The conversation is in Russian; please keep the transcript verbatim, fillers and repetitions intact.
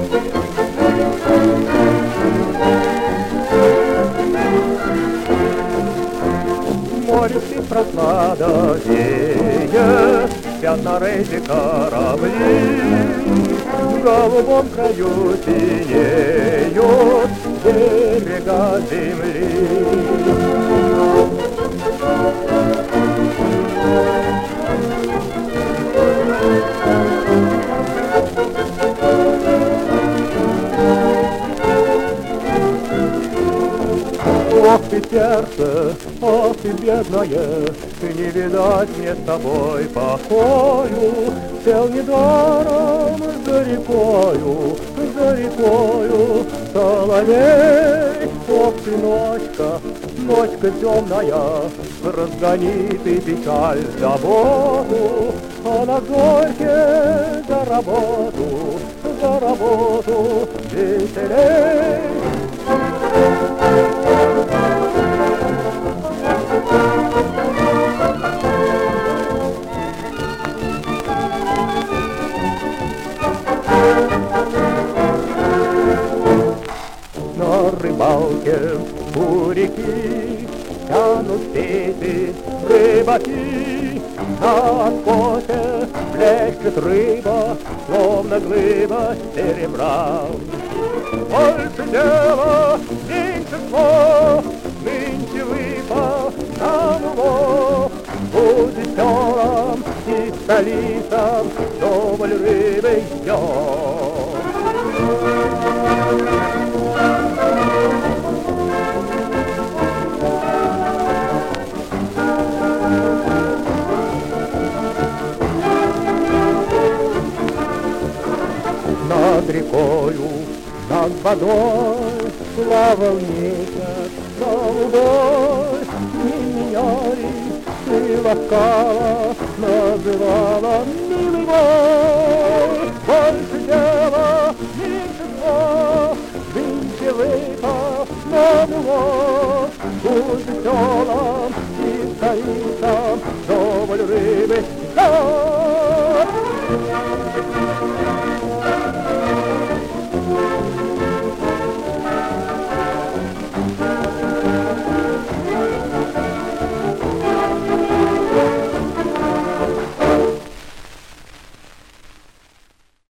Море спит прохлада веет, спят на рейде корабли. В голубом краю синеют берега земли. Ох ты, сердце, ох ты, бедное, не видать мне с тобой покою. Сел недаром за рекою, за рекою соловей. Ох ты, ночка, ночка темная, разгони ты печаль, заботу, а на зорьке за работу, за работу веселей. На рыбалке у реки тянут сети рыбаки. На откосе плещет рыба, словно глыба серебра. Больше дела, меньше слов, нынче выпал нам улов. Будет селам и столицам вдоволь рыбы днем. Над рекою, над водой плавал месяц голубой. Не менялись, ты ласкала, называла милый мой. Больше дела, меньше слов, нынче выпал нам улов. Пусть все